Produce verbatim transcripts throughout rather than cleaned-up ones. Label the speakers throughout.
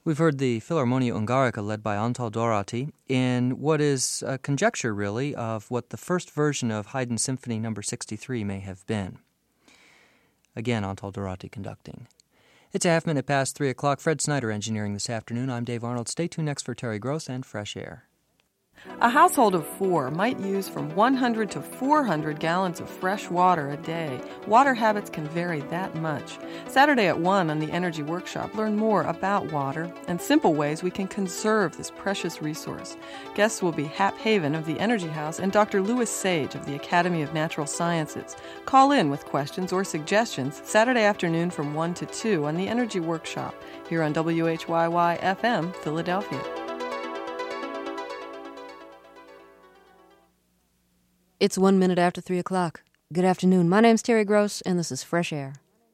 Speaker 1: We've heard the Philharmonia Ungarica led by Antal Dorati in what is a conjecture, really, of what the first version of Haydn Symphony number sixty-three may have been. Again, Antal Dorati conducting. It's a half minute past three o'clock. Fred Snyder engineering this afternoon. I'm Dave Arnold. Stay tuned next for Terry Gross and Fresh Air.
Speaker 2: A household of four might use from one hundred to four hundred gallons of fresh water a day. Water habits can vary that much. Saturday at one on the Energy Workshop, learn more about water and simple ways we can conserve this precious resource. Guests will be Hap Haven of the Energy House and Doctor Louis Sage of the Academy of Natural Sciences. Call in with questions or suggestions Saturday afternoon from one to two on the Energy Workshop here on W H Y Y F M, Philadelphia.
Speaker 3: It's one minute after three o'clock. Good afternoon. My name's Terry Gross, and this is Fresh Air.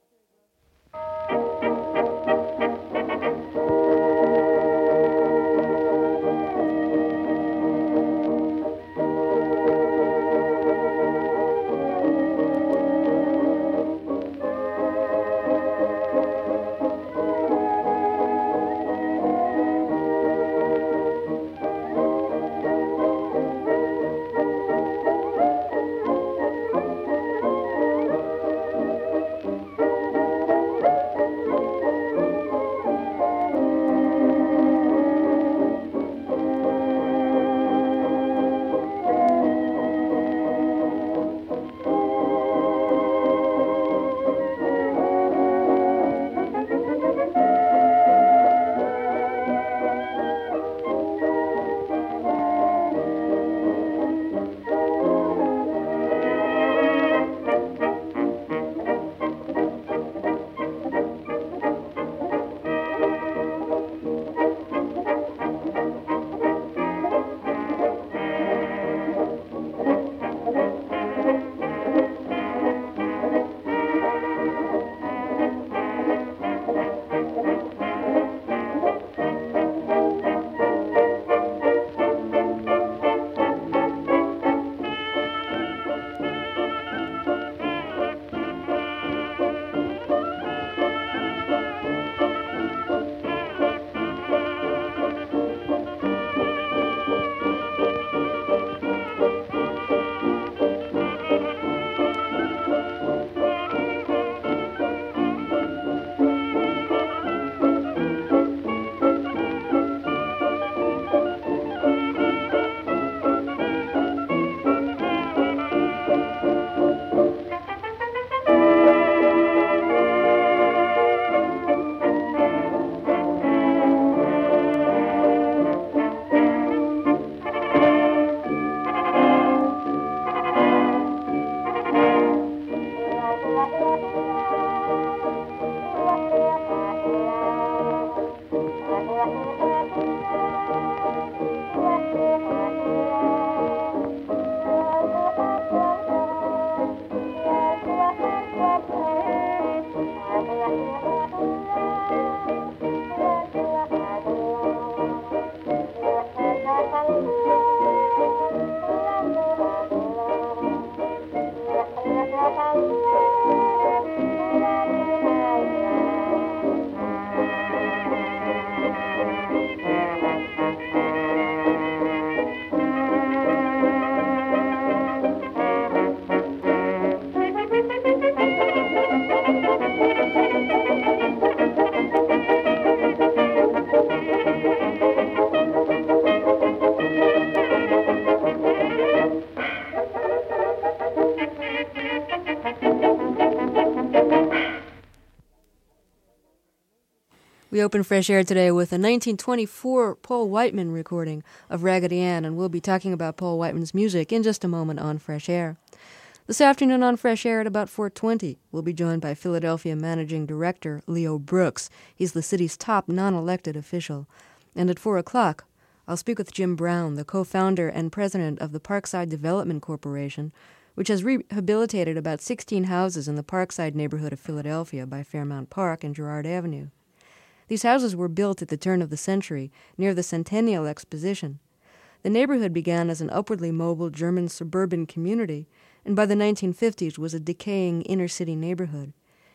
Speaker 3: We open Fresh Air today with a nineteen twenty-four Paul Whiteman recording of Raggedy Ann, and we'll be talking about Paul Whiteman's music in just a moment on Fresh Air. This afternoon on Fresh Air at about four twenty, we'll be joined by Philadelphia Managing Director Leo Brooks. He's the city's top non-elected official. And at four o'clock, I'll speak with Jim Brown, the co-founder and president of the Parkside Development Corporation, which has rehabilitated about sixteen houses in the Parkside neighborhood of Philadelphia by Fairmount Park and Girard Avenue. These houses were built at the turn of the century, near the Centennial Exposition. The neighborhood began as an upwardly mobile German suburban community, and by the nineteen fifties was a decaying inner-city neighborhood.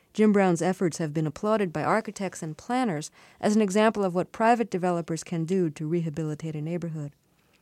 Speaker 3: Jim Brown's efforts have been applauded by architects and planners as an example of what private developers can do to rehabilitate a neighborhood.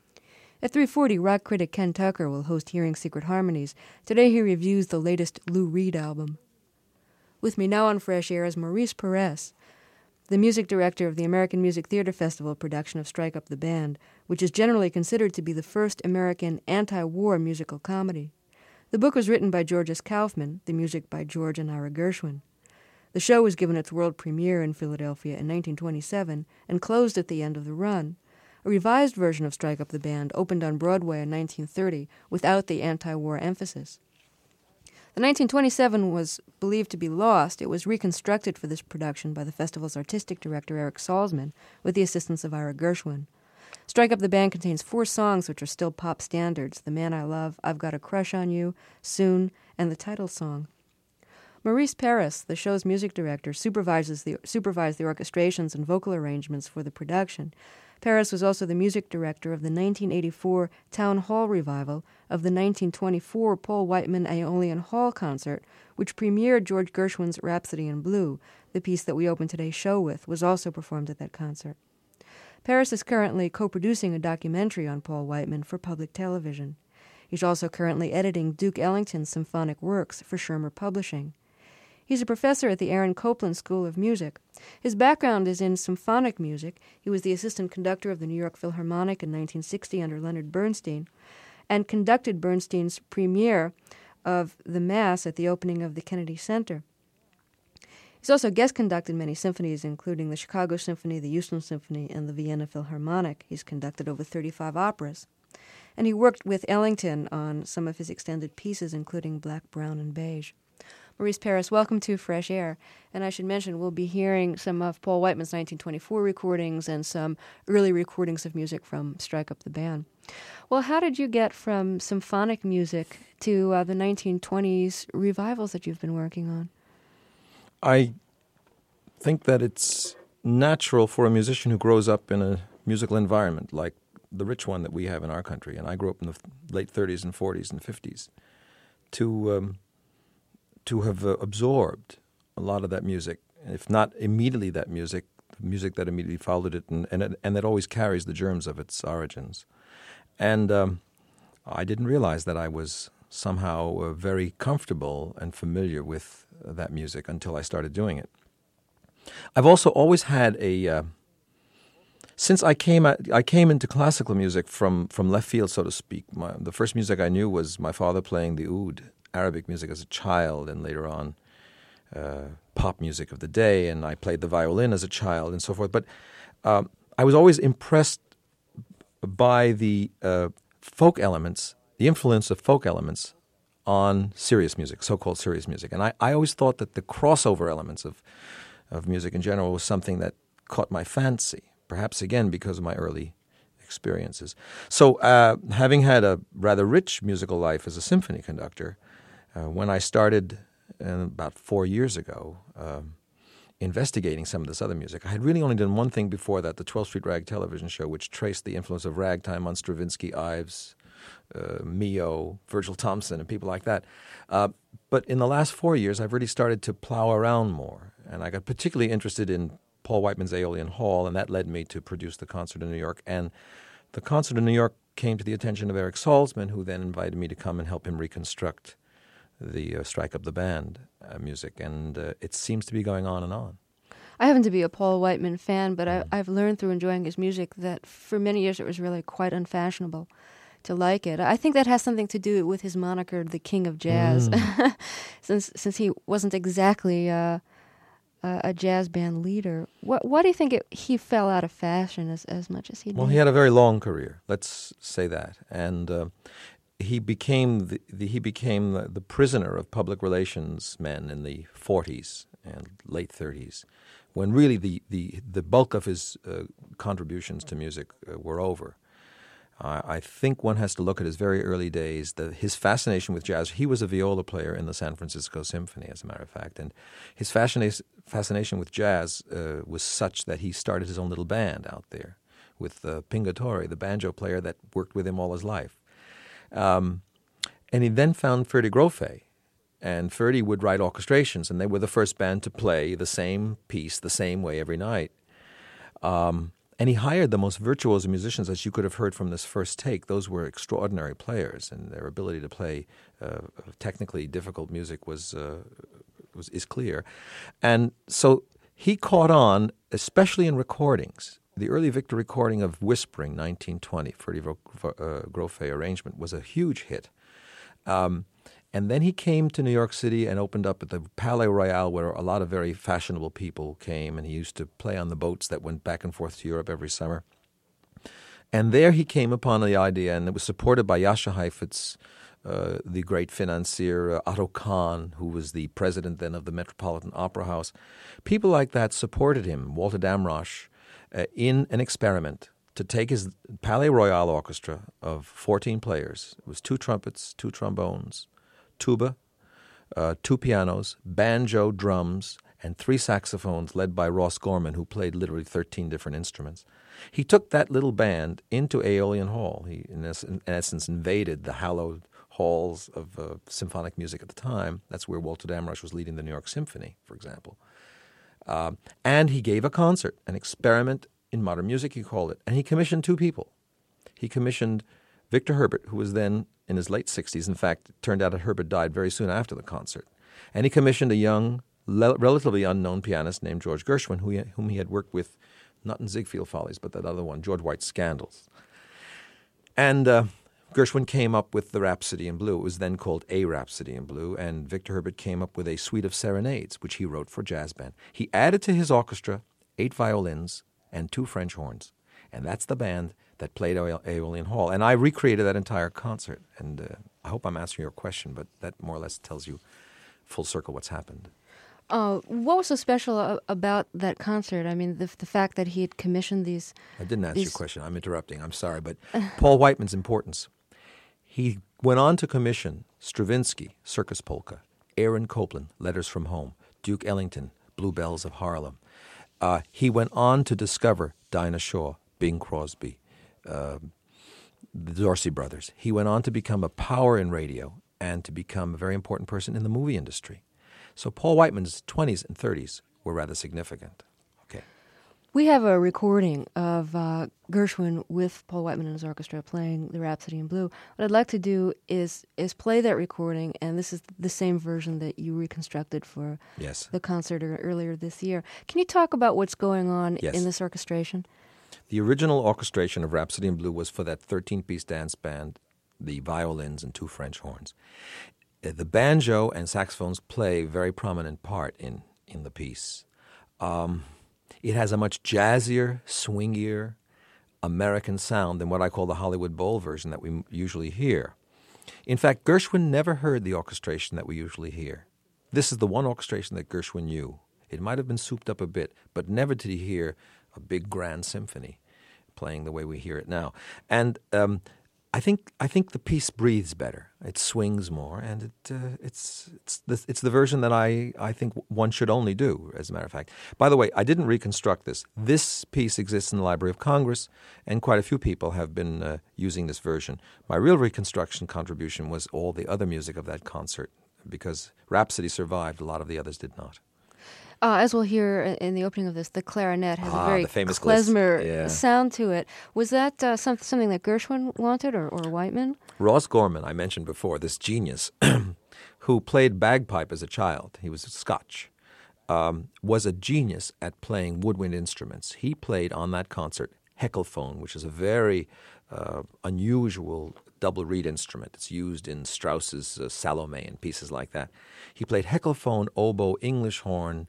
Speaker 3: At three forty, rock critic Ken Tucker will host Hearing Secret Harmonies. Today he reviews the latest Lou Reed album. With me now on Fresh Air is Maurice Perez, the music director of the American Music Theater Festival production of Strike Up the Band, which is generally considered to be the first American anti-war musical comedy. The book was written by Georges Kaufman, the music by George and Ira Gershwin. The show was given its world premiere in Philadelphia in nineteen twenty-seven and closed at the end of the run. A revised version of Strike Up the Band opened on Broadway in nineteen thirty without the anti-war emphasis. The nineteen twenty-seven was believed to be lost. It was reconstructed for this production by the festival's artistic director, Eric Salzman, with the assistance of Ira Gershwin. Strike Up the Band contains four songs which are still pop standards: The Man I Love, I've Got a Crush on You, Soon, and the title song. Maurice Perez, the show's music director, supervises the, supervised the orchestrations and vocal arrangements for the production. Perez was also the music director of the nineteen eighty-four Town Hall revival of the nineteen twenty-four Paul Whiteman Aeolian Hall concert, which premiered George Gershwin's Rhapsody in Blue. The piece that we opened today's show with was also performed at that concert. Perez is currently co-producing a documentary on Paul Whiteman for public television. He's also currently editing Duke Ellington's symphonic works for Schirmer Publishing. He's a professor at the Aaron Copland School of Music. His background is in symphonic music. He was the assistant conductor of the New York Philharmonic in nineteen sixty under Leonard Bernstein, and conducted Bernstein's premiere of the Mass at the opening of the Kennedy Center. He's also guest conducted many symphonies, including the Chicago Symphony, the Houston Symphony, and the Vienna Philharmonic. He's conducted over thirty-five operas. And he worked with Ellington on some of his extended pieces, including Black, Brown, and Beige. Maurice Perez, welcome to Fresh Air. And I should mention we'll be hearing some of Paul Whiteman's nineteen twenty-four recordings and some early recordings of music from Strike Up the Band. Well, how did you get from symphonic music to uh, the nineteen twenties revivals that you've been working on?
Speaker 4: I think that it's natural for a musician who grows up in a musical environment like the rich one that we have in our country, and I grew up in the late thirties and forties and fifties, to... Um, to have uh, absorbed a lot of that music, if not immediately that music, music that immediately followed it, and and, and that always carries the germs of its origins. And um, I didn't realize that I was somehow uh, very comfortable and familiar with uh, that music until I started doing it. I've also always had a... Uh, since I came at, I came into classical music from, from left field, so to speak. My, the first music I knew was my father playing the oud, Arabic music, as a child, and later on uh, pop music of the day, and I played the violin as a child and so forth. But um, I was always impressed by the uh, folk elements, the influence of folk elements on serious music, so-called serious music. And I, I always thought that the crossover elements of, of music in general was something that caught my fancy, perhaps again because of my early experiences. So uh, having had a rather rich musical life as a symphony conductor, Uh, when I started uh, about four years ago um, investigating some of this other music, I had really only done one thing before that, the twelfth Street Rag television show, which traced the influence of ragtime on Stravinsky, Ives, uh, Mio, Virgil Thompson, and people like that. Uh, but in the last four years, I've really started to plow around more, and I got particularly interested in Paul Whiteman's Aeolian Hall, and that led me to produce the concert in New York. And the concert in New York came to the attention of Eric Salzman, who then invited me to come and help him reconstruct the uh, Strike Up the Band uh, music, and uh, it seems to be going on and on.
Speaker 3: I happen to be a Paul Whiteman fan, but I, I've learned through enjoying his music that for many years it was really quite unfashionable to like it. I think that has something to do with his moniker, the King of Jazz, mm. since since he wasn't exactly uh, uh, a jazz band leader. What why do you think it, he fell out of fashion as, as much as he did?
Speaker 4: Well, he had a very long career, let's say that, and uh, he became the, the he became the, the prisoner of public relations men in the forties and late thirties, when really the, the, the bulk of his uh, contributions to music uh, were over. Uh, I think one has to look at his very early days, the, his fascination with jazz. He was a viola player in the San Francisco Symphony, as a matter of fact, and his fascina- fascination with jazz uh, was such that he started his own little band out there with uh, Pingatore, the banjo player that worked with him all his life. Um, and he then found Ferdi Grofé and Ferdy would write orchestrations, and they were the first band to play the same piece the same way every night. Um, and he hired the most virtuoso musicians, as you could have heard from this first take. Those were extraordinary players, and their ability to play uh, technically difficult music was, uh, was is clear. And so he caught on, especially in recordings. The early Victor recording of Whispering, nineteen twenty, Ferdy uh, Grofé arrangement, was a huge hit. Um, and then he came to New York City and opened up at the Palais Royal, where a lot of very fashionable people came, and he used to play on the boats that went back and forth to Europe every summer. And there he came upon the idea, and it was supported by Jascha Heifetz, uh, the great financier, uh, Otto Kahn, who was the president then of the Metropolitan Opera House. People like that supported him, Walter Damrosch, uh, in an experiment to take his Palais Royal orchestra of fourteen players. It was two trumpets, two trombones, tuba, uh, two pianos, banjo, drums, and three saxophones led by Ross Gorman, who played literally thirteen different instruments. He took that little band into Aeolian Hall. He, in, es- in essence, invaded the hallowed halls of uh, symphonic music at the time. That's where Walter Damrosch was leading the New York Symphony, for example. Uh, and he gave a concert, an experiment in modern music, he called it. And he commissioned two people. He commissioned Victor Herbert, who was then in his late sixties. In fact, it turned out that Herbert died very soon after the concert. And he commissioned a young, le- relatively unknown pianist named George Gershwin, who he, whom he had worked with, not in Ziegfeld Follies, but that other one, George White's Scandals. And uh, Gershwin came up with the Rhapsody in Blue. It was then called A Rhapsody in Blue, and Victor Herbert came up with a suite of serenades, which he wrote for jazz band. He added to his orchestra eight violins and two French horns, and that's the band that played Aeolian Hall. And I recreated that entire concert, and uh, I hope I'm answering your question, but that more or less tells you full circle what's happened.
Speaker 3: Uh, what was so special a- about that concert? I mean, the, the fact that he had commissioned these...
Speaker 4: I didn't answer
Speaker 3: these...
Speaker 4: your question. I'm interrupting. I'm sorry. But Paul Whiteman's importance. He went on to commission Stravinsky, Circus Polka, Aaron Copland, Letters from Home, Duke Ellington, Bluebells of Harlem. Uh, he went on to discover Dinah Shaw, Bing Crosby, uh, the Dorsey Brothers. He went on to become a power in radio and to become a very important person in the movie industry. So Paul Whiteman's twenties and thirties were rather significant. Okay.
Speaker 3: We have a recording of uh, Gershwin with Paul Whiteman and his orchestra playing the Rhapsody in Blue. What I'd like to do is is play that recording, and this is the same version that you reconstructed for
Speaker 4: yes.
Speaker 3: the concert earlier this year. Can you talk about what's going on
Speaker 4: yes.
Speaker 3: in this orchestration?
Speaker 4: The original orchestration of Rhapsody in Blue was for that thirteen-piece dance band, the violins and two French horns. The banjo and saxophones play a very prominent part in, in the piece. Um, it has a much jazzier, swingier, American sound than what I call the Hollywood Bowl version that we usually hear. In fact, Gershwin never heard the orchestration that we usually hear. This is the one orchestration that Gershwin knew. It might have been souped up a bit, but never did he hear a big grand symphony playing the way we hear it now. And um, I think I think the piece breathes better. It swings more, and it uh, it's it's the it's the version that I, I think one should only do. As a matter of fact, by the way, I didn't reconstruct this. This piece exists in the Library of Congress, and quite a few people have been uh, using this version. My real reconstruction contribution was all the other music of that concert, because Rhapsody survived. A lot of the others did not.
Speaker 3: Uh, as we'll hear in the opening of this, the clarinet has
Speaker 4: ah,
Speaker 3: a very klezmer
Speaker 4: yeah.
Speaker 3: sound to it. Was that uh, some, something that Gershwin wanted, or, or Whiteman?
Speaker 4: Ross Gorman, I mentioned before, this genius who played bagpipe as a child, he was Scotch, um, was a genius at playing woodwind instruments. He played on that concert heckelphone, which is a very uh, unusual double reed instrument. It's used in Strauss's uh, Salome and pieces like that. He played heckelphone, oboe, English horn,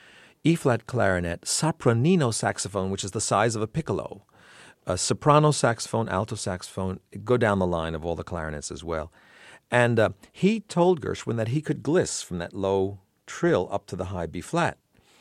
Speaker 4: E-flat clarinet, sopranino saxophone, which is the size of a piccolo, a soprano saxophone, alto saxophone, go down the line of all the clarinets as well. And uh, he told Gershwin that he could gliss from that low trill up to the high B-flat.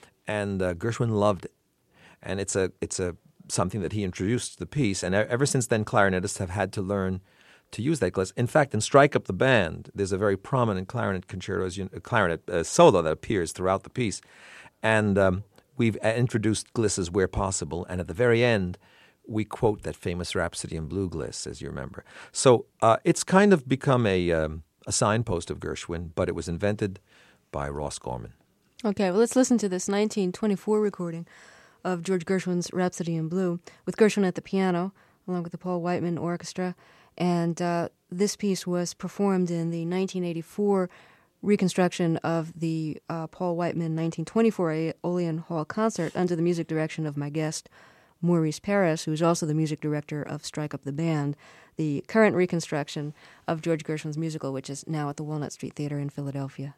Speaker 4: And uh, Gershwin loved it. And it's a it's a something that he introduced to the piece. And ever since then, clarinetists have had to learn to use that gliss. In fact, in Strike Up the Band, there's a very prominent clarinet concerto, as you, clarinet uh, solo that appears throughout the piece. And um, we've introduced glisses where possible, and at the very end, we quote that famous Rhapsody in Blue gliss, as you remember. So uh, it's kind of become a um, a signpost of Gershwin, but it was invented by Ross Gorman.
Speaker 3: Okay, well, let's listen to this nineteen twenty-four recording of George Gershwin's Rhapsody in Blue, with Gershwin at the piano, along with the Paul Whiteman Orchestra. And uh, this piece was performed in the nineteen eighty-four reconstruction of the uh, Paul Whiteman nineteen twenty-four Aeolian Hall concert under the music direction of my guest, Maurice Paris, who's also the music director of Strike Up the Band, the current reconstruction of George Gershwin's musical, which is now at the Walnut Street Theater in Philadelphia.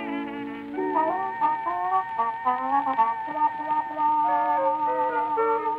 Speaker 5: Thank you.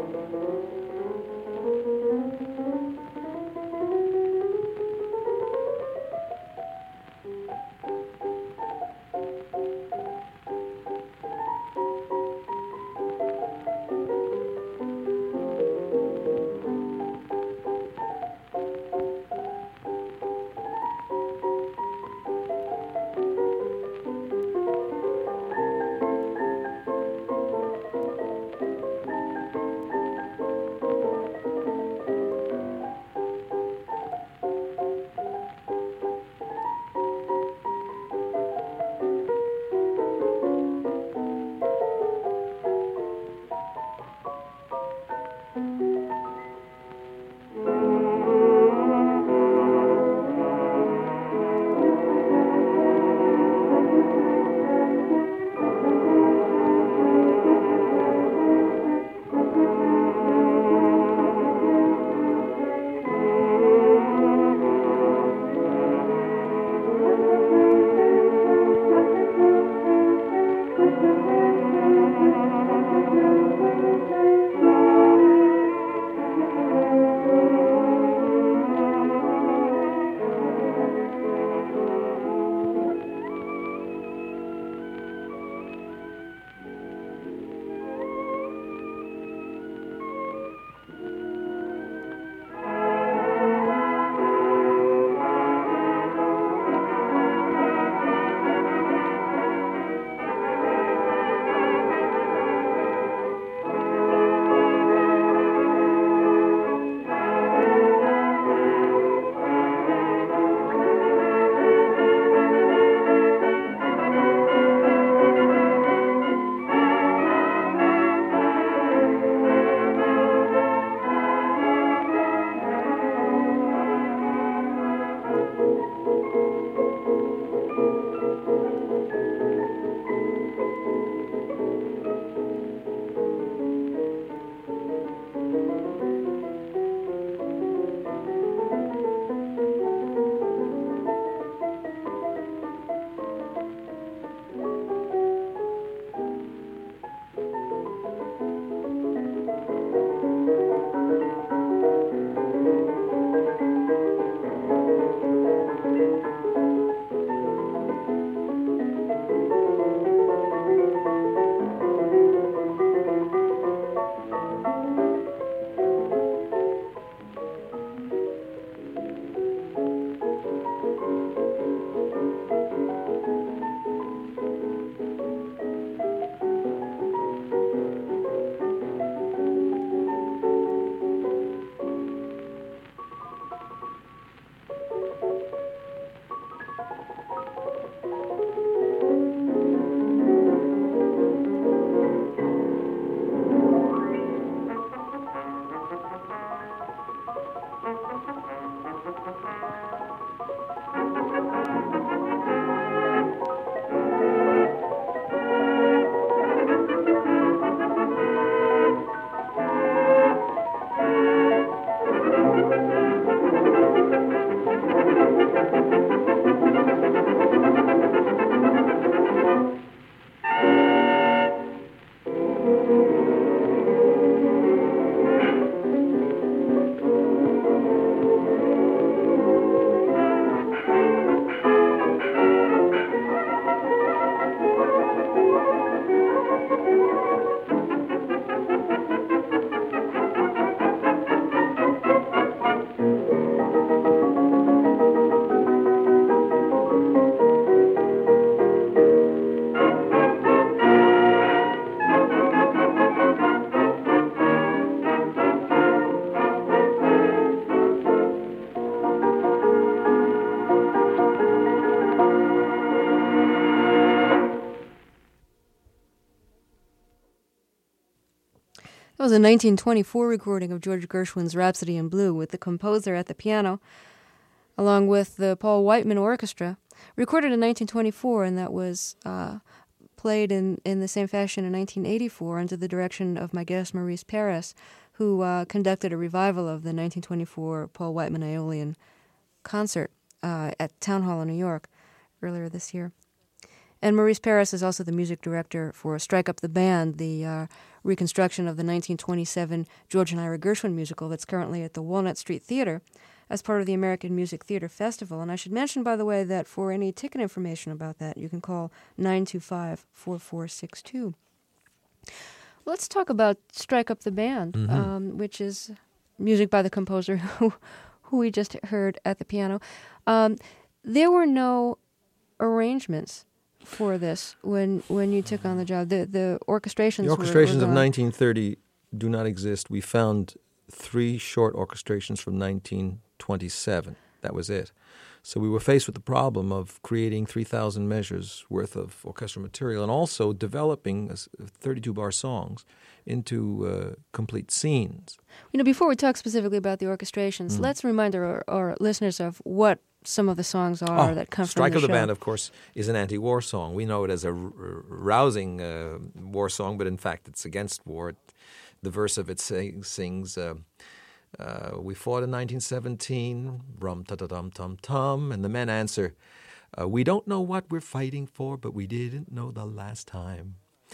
Speaker 3: That was a nineteen twenty-four recording of George Gershwin's Rhapsody in Blue with the composer at the piano, along with the Paul Whiteman Orchestra, recorded in nineteen twenty-four, and that was uh, played in, in the same fashion in nineteen eighty-four under the direction of my guest Maurice Paris, who uh, conducted a revival of the nineteen twenty-four Paul Whiteman Aeolian concert uh, at Town Hall in New York earlier this year. And Maurice Paris is also the music director for Strike Up the Band, the uh, reconstruction of the nineteen twenty-seven George and Ira Gershwin musical that's currently at the Walnut Street Theater as part of the American Music Theater Festival. And I should mention, by the way, that for any ticket information about that, you can call nine two five, four four six two. Let's talk about Strike Up the Band, mm-hmm. um, which is music by the composer who, who we just heard at the piano. Um, there were no arrangements for this when when you took on the job. The the orchestrations.
Speaker 4: The orchestrations
Speaker 3: were, were
Speaker 4: of nineteen thirty do not exist. We found three short orchestrations from nineteen twenty-seven. That was it. So we were faced with the problem of creating three thousand measures worth of orchestral material and also developing thirty-two bar songs into uh, complete scenes.
Speaker 3: You know, before we talk specifically about the orchestrations, mm. let's remind our, our listeners of what some of the songs are
Speaker 4: oh,
Speaker 3: that come
Speaker 4: Strike
Speaker 3: from the
Speaker 4: of the
Speaker 3: show.
Speaker 4: Band, of course, is an anti-war song. We know it as a r- r- rousing uh, war song, but in fact it's against war. It, the verse of it sing, sings, uh, uh, we fought in nineteen seventeen, rum-ta-ta-dum-tum-tum, and the men answer, uh, we don't know what we're fighting for, but we didn't know the last time.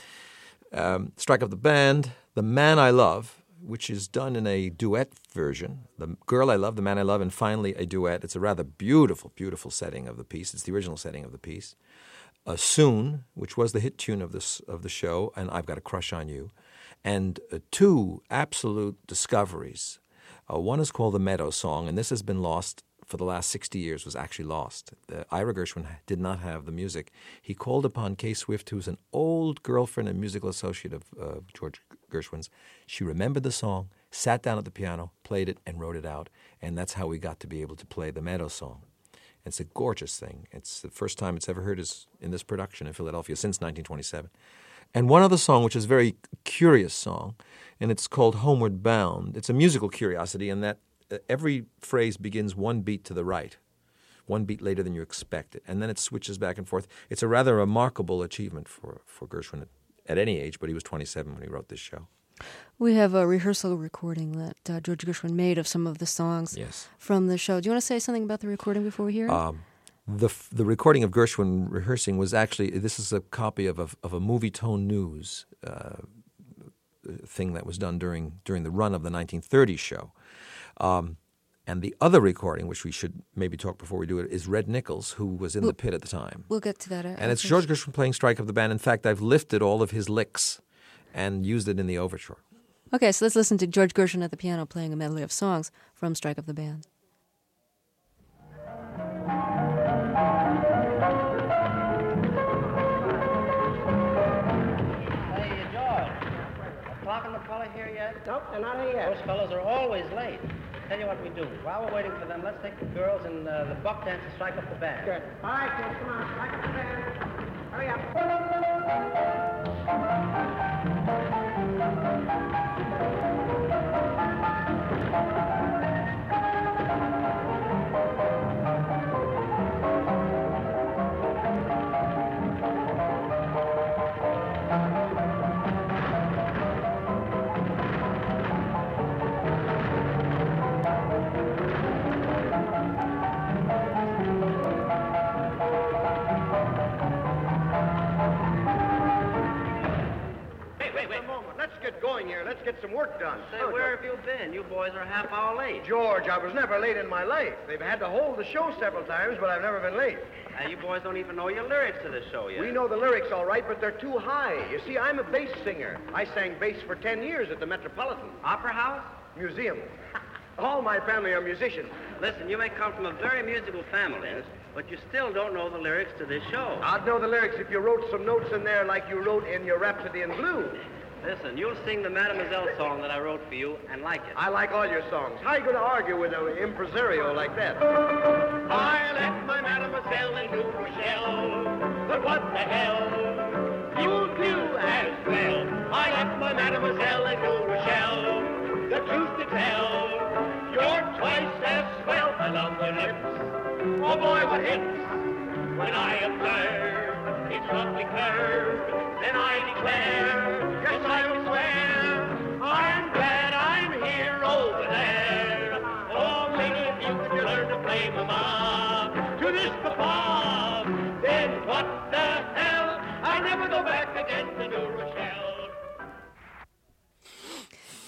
Speaker 4: Um, Strike of the Band, The Man I Love, which is done in a duet version. The Girl I Love, The Man I Love, and finally a duet. It's a rather beautiful, beautiful setting of the piece. It's the original setting of the piece. Uh, Soon, which was the hit tune of this of the show, and I've Got a Crush on You. And uh, two absolute discoveries. Uh, one is called The Meadow Song, and this has been lost for the last sixty years, was actually lost. The, Ira Gershwin did not have the music. He called upon Kay Swift, who's an old girlfriend and musical associate of uh, George Gershwin's. She remembered the song, sat down at the piano, played it, and wrote it out. And that's how we got to be able to play The Meadow Song. It's a gorgeous thing. It's the first time it's ever heard is in this production in Philadelphia since nineteen twenty-seven. And one other song, which is a very curious song, and it's called Homeward Bound. It's a musical curiosity in that every phrase begins one beat to the right, one beat later than you expect it, and then it switches back and forth. It's a rather remarkable achievement for, for Gershwin at, at any age, but he was twenty-seven when he wrote this show.
Speaker 3: We have a rehearsal recording that uh, George Gershwin made of some of the songs
Speaker 4: yes.
Speaker 3: from the show. Do you want to say something about the recording before we hear it?
Speaker 4: Um, the the recording of Gershwin rehearsing was actually, this is a copy of a, of a Movie Tone News uh, thing that was done during during the run of the nineteen thirties show. Um, and the other recording, which we should maybe talk before we do it, is Red Nichols, who was in
Speaker 3: we'll,
Speaker 4: the pit at the time.
Speaker 3: We'll get to that.
Speaker 4: And it's George Gershwin playing Strike of the Band. In fact, I've lifted all of his licks and used it in the overture.
Speaker 3: Okay, so let's listen to George Gershwin at the piano playing a medley of songs from Strike of the Band.
Speaker 5: Hey, George, are Clark and McCullough here yet?
Speaker 6: Nope, they're not here yet.
Speaker 5: Those fellows are always late. Tell you what we do. While we're waiting for them, let's take the girls and uh, the buck dance and Strike Up the Band.
Speaker 6: Good. All right, kids, come on. Strike up the band. Hurry up.
Speaker 7: Let's get some work done.
Speaker 5: Say, oh, where George. have you been? You boys are a half hour late.
Speaker 7: George, I was never late in my life. They've had to hold the show several times, but I've never been late.
Speaker 5: Uh, you boys don't even know your lyrics to the show yet.
Speaker 7: We know the lyrics all right, but they're too high. You see, I'm a bass singer. I sang bass for ten years at the Metropolitan.
Speaker 5: Opera House?
Speaker 7: Museum. All my family are musicians.
Speaker 5: Listen, you may come from a very musical family, but you still don't know the lyrics to this show.
Speaker 7: I'd know the lyrics if you wrote some notes in there like you wrote in your Rhapsody in Blue.
Speaker 5: Listen, you'll sing the Mademoiselle song that I wrote for you and like it.
Speaker 7: I like all your songs. How are you going to argue with an impresario like that?
Speaker 8: I left my Mademoiselle in New Rochelle, but what the hell? You'll do as well. I left my Mademoiselle in New Rochelle. The truth to tell, you're twice as swell. I love your lips. Oh boy, what hits when I observe its lovely curve. Then I declare, yes, I will swear, I'm glad I'm here over there. Oh, lady, if you could learn to play mama to this papa, then what the hell?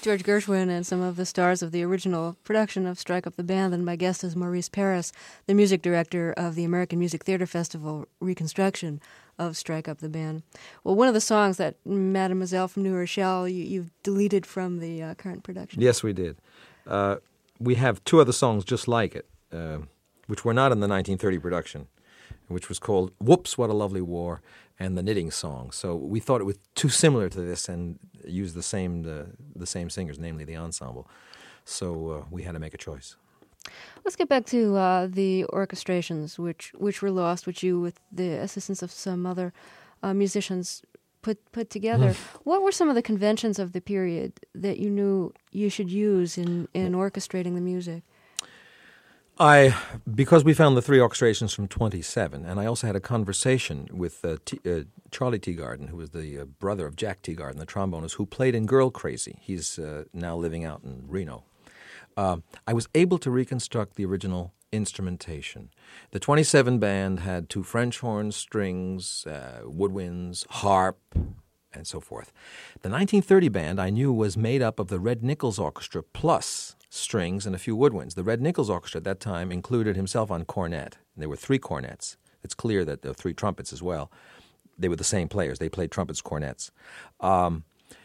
Speaker 3: George Gershwin and some of the stars of the original production of Strike Up the Band, and my guest is Maurice Parris, the music director of the American Music Theater Festival reconstruction of Strike Up the Band. Well, one of the songs that Mademoiselle from New Rochelle, you, you've deleted from the uh, current production.
Speaker 4: Yes, we did. Uh, we have two other songs just like it, uh, which were not in the nineteen thirty production, which was called Whoops, What a Lovely War, and the Knitting Song. So we thought it was too similar to this and used the same the, the same singers, namely the ensemble. So uh, we had to make a choice.
Speaker 3: Let's get back to uh, the orchestrations, which which were lost, which you, with the assistance of some other uh, musicians, put put together. What were some of the conventions of the period that you knew you should use in, in orchestrating the music?
Speaker 4: I, because we found the three orchestrations from twenty-seven, and I also had a conversation with uh, T, uh, Charlie Teagarden, who was the uh, brother of Jack Teagarden, the trombonist, who played in Girl Crazy. He's uh, now living out in Reno. Uh, I was able to reconstruct the original instrumentation. The twenty-seven band had two French horns, strings, uh, woodwinds, harp, and so forth. The nineteen thirty band I knew was made up of the Red Nichols Orchestra plus strings and a few woodwinds. The Red Nichols Orchestra at that time included himself on cornet. There were three cornets. It's clear that there were three trumpets as well. They were the same players. They played trumpets, cornets. Um,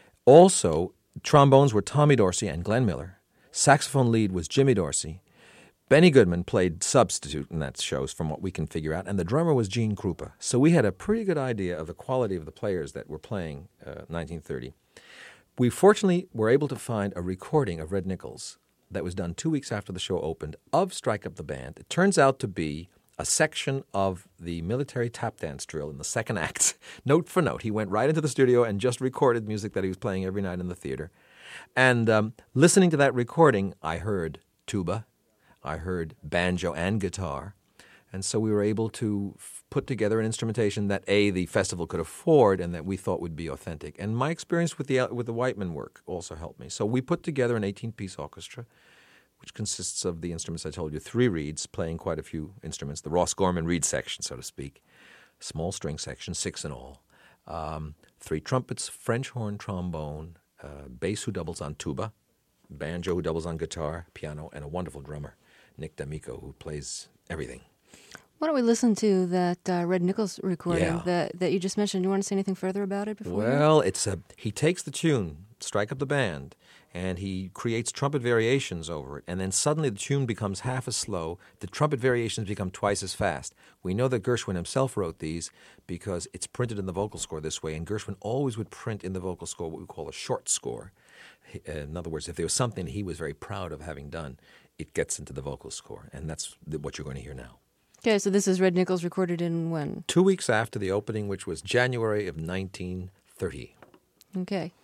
Speaker 4: also, trombones were Tommy Dorsey and Glenn Miller. Saxophone lead was Jimmy Dorsey. Benny Goodman played substitute in that shows from what we can figure out, and the drummer was Gene Krupa. So we had a pretty good idea of the quality of the players that were playing uh, nineteen thirty. We fortunately were able to find a recording of Red Nichols that was done two weeks after the show opened of Strike Up the Band. It turns out to be a section of the military tap dance drill in the second act, note for note. He went right into the studio and just recorded music that he was playing every night in the theater. And um, listening to that recording, I heard tuba, I heard banjo and guitar, and so we were able to f- put together an instrumentation that, A, the festival could afford and that we thought would be authentic. And my experience with the with the Whiteman work also helped me. So we put together an eighteen-piece orchestra, which consists of the instruments I told you, three reeds, playing quite a few instruments, the Ross Gorman reed section, so to speak, small string section, six in all, um, three trumpets, French horn, trombone, uh, bass who doubles on tuba, banjo who doubles on guitar, piano, and a wonderful drummer, Nick D'Amico, who plays everything.
Speaker 3: Why don't we listen to that uh, Red Nichols recording
Speaker 4: Yeah.
Speaker 3: that, that you just mentioned? You want to say anything further about it before?
Speaker 4: Well, it's a he takes the tune, Strike Up the Band, and he creates trumpet variations over it, and then suddenly the tune becomes half as slow. The trumpet variations become twice as fast. We know that Gershwin himself wrote these because it's printed in the vocal score this way, and Gershwin always would print in the vocal score what we call a short score. In other words, if there was something he was very proud of having done, it gets into the vocal score, and that's what you're going to hear now.
Speaker 3: Okay, so this is Red Nichols recorded in when?
Speaker 4: Two weeks after the opening, which was January of nineteen thirty.
Speaker 3: Okay.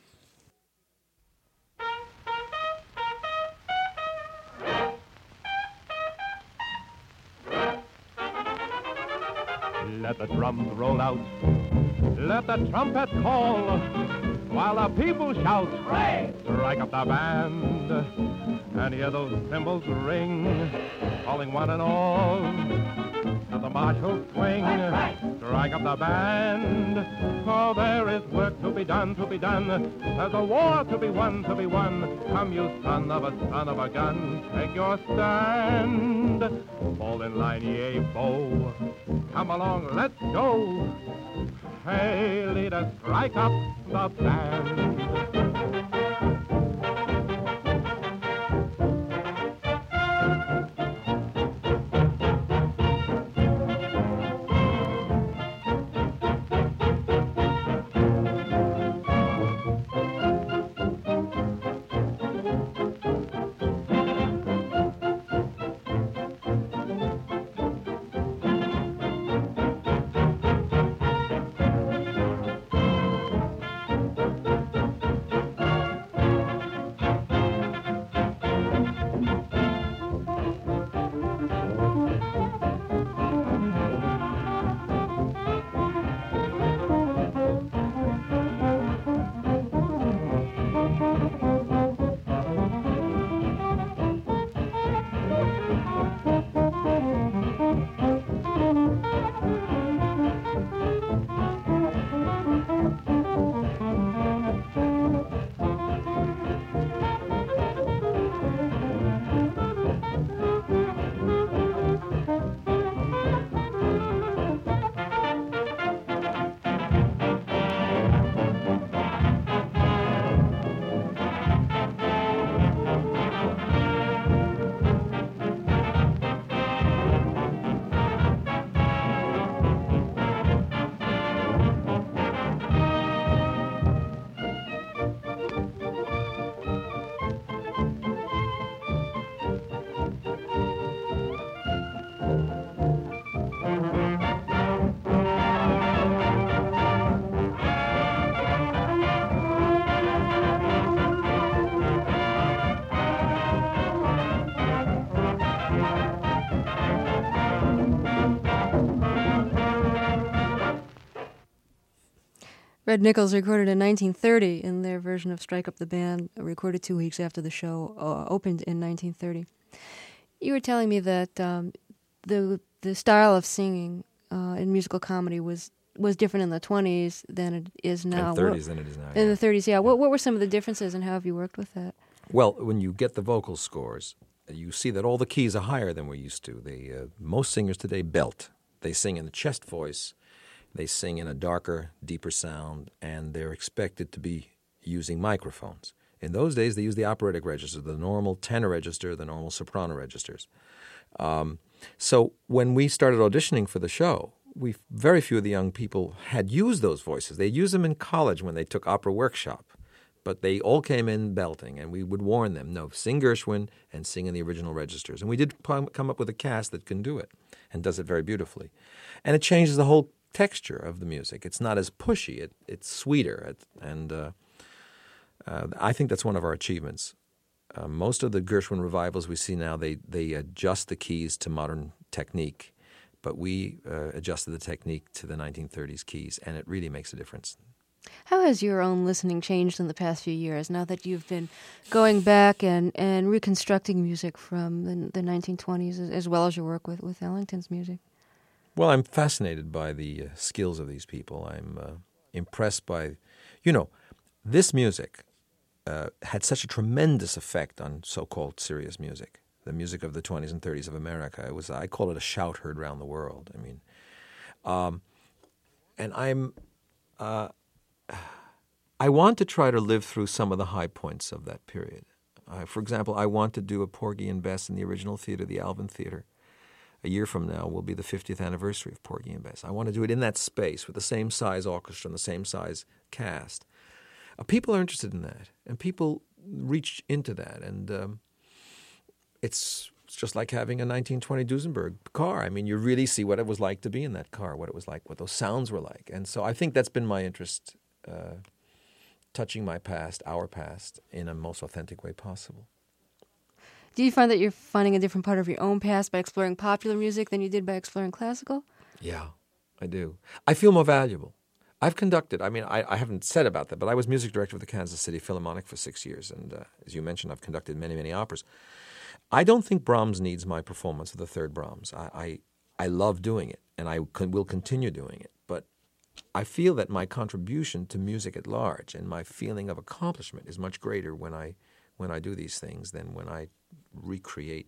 Speaker 8: Let the drums roll out, let the trumpet call, while the people shout, strike up the band, and hear those cymbals ring, calling one and all, and the marshals swing, strike up the band, for there is work to be done, to be done, there's a war to be won, to be won, come you son of a son of a gun, take your stand, fall in line, ye bow, come along, let's go. Hey, leader, strike up the band.
Speaker 3: Red Nichols recorded in nineteen thirty in their version of Strike Up the Band, recorded two weeks after the show uh, opened in nineteen thirty. You were telling me that um, the the style of singing uh, in musical comedy was was different in the twenties than it is now.
Speaker 4: In the thirties than it is now.
Speaker 3: In
Speaker 4: yeah.
Speaker 3: the thirties, yeah. What what were some of the differences and how have you worked with that?
Speaker 4: Well, when you get the vocal scores, you see that all the keys are higher than we're used to. They, uh, most singers today belt. They sing in the chest voice. They sing in a darker, deeper sound, and they're expected to be using microphones. In those days, they used the operatic register, the normal tenor register, the normal soprano registers. Um, so when we started auditioning for the show, we very few of the young people had used those voices. They used them in college when they took opera workshop. But they all came in belting, and we would warn them, no, sing Gershwin and sing in the original registers. And we did come up with a cast that can do it and does it very beautifully. And it changes the whole texture of the music. It's not as pushy. It, it's sweeter. It, and uh, uh, I think that's one of our achievements. Uh, most of the Gershwin revivals we see now, they, they adjust the keys to modern technique. But we uh, adjusted the technique to the nineteen thirties keys, and it really makes a difference.
Speaker 3: How has your own listening changed in the past few years, now that you've been going back and, and reconstructing music from the, the nineteen twenties, as, as well as your work with, with Ellington's music?
Speaker 4: Well, I'm fascinated by the uh, skills of these people. I'm uh, impressed by, you know, this music uh, had such a tremendous effect on so-called serious music, the music of the twenties and thirties of America. It was, I call it a shout heard around the world. I mean, um, and I'm... Uh, I want to try to live through some of the high points of that period. Uh, for example, I want to do a Porgy and Bess in the original theater, the Alvin Theater. A year from now will be the fiftieth anniversary of Porgy and Bess. I want to do it in that space with the same size orchestra and the same size cast. Uh, people are interested in that, and people reach into that. And um, it's, it's just like having a nineteen twenty Duesenberg car. I mean, you really see what it was like to be in that car, what it was like, what those sounds were like. And so I think that's been my interest, uh, touching my past, our past, in a most authentic way possible.
Speaker 3: Do you find that you're finding a different part of your own past by exploring popular music than you did by exploring classical?
Speaker 4: Yeah, I do. I feel more valuable. I've conducted, I mean, I, I haven't said about that, but I was music director of the Kansas City Philharmonic for six years, and uh, as you mentioned, I've conducted many, many operas. I don't think Brahms needs my performance of the third Brahms. I, I, I love doing it, and I con- will continue doing it, but I feel that my contribution to music at large and my feeling of accomplishment is much greater when I when I do these things than when I recreate,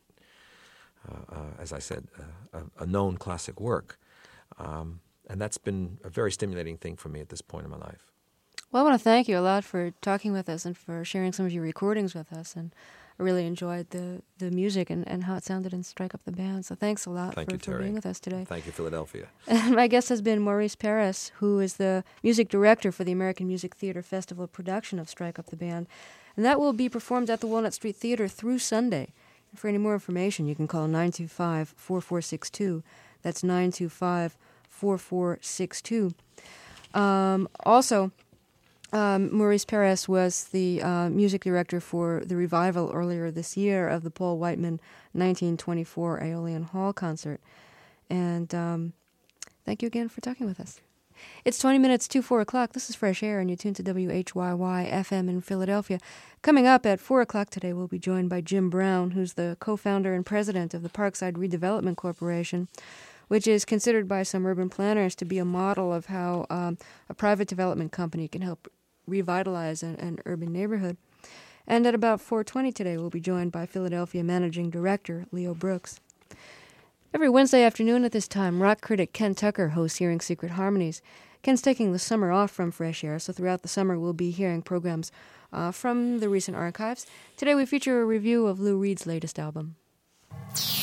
Speaker 4: uh, uh, as I said, uh, a, a known classic work. Um, and that's been a very stimulating thing for me at this point in my life.
Speaker 3: Well, I want to thank you a lot for talking with us and for sharing some of your recordings with us. And I really enjoyed the, the music and, and how it sounded in Strike Up the Band. So thanks a lot
Speaker 4: Thank
Speaker 3: for,
Speaker 4: you,
Speaker 3: for
Speaker 4: Terry.
Speaker 3: being with us today.
Speaker 4: Thank you, Philadelphia.
Speaker 3: And my guest has been Maurice Perez, who is the music director for the American Music Theater Festival production of Strike Up the Band. And that will be performed at the Walnut Street Theater through Sunday. And for any more information, you can call nine two five, four four six two. That's nine two five, four four six two. Um, also, um, Maurice Perez was the uh, music director for the revival earlier this year of the Paul Whiteman nineteen twenty-four Aeolian Hall concert. And um, thank you again for talking with us. It's twenty minutes to four o'clock. This is Fresh Air, and you tune to W H Y Y F M in Philadelphia. Coming up at four o'clock today, we'll be joined by Jim Brown, who's the co-founder and president of the Parkside Redevelopment Corporation, which is considered by some urban planners to be a model of how um, a private development company can help revitalize an, an urban neighborhood. And at about four twenty today, we'll be joined by Philadelphia Managing Director Leo Brooks. Every Wednesday afternoon at this time, rock critic Ken Tucker hosts Hearing Secret Harmonies. Ken's taking the summer off from Fresh Air, so throughout the summer we'll be hearing programs uh, from the recent archives. Today we feature a review of Lou Reed's latest album.